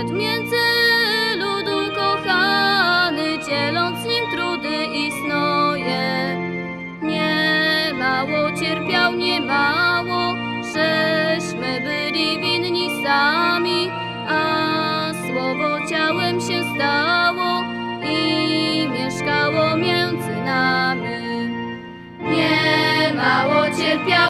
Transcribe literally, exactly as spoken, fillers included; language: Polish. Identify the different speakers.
Speaker 1: Szedł między ludu kochany, dzieląc z nim trudy i snoje. Nie mało cierpiał, nie mało, żeśmy byli winni sami, a słowo ciałem się stało i mieszkało między nami. Nie mało cierpiał.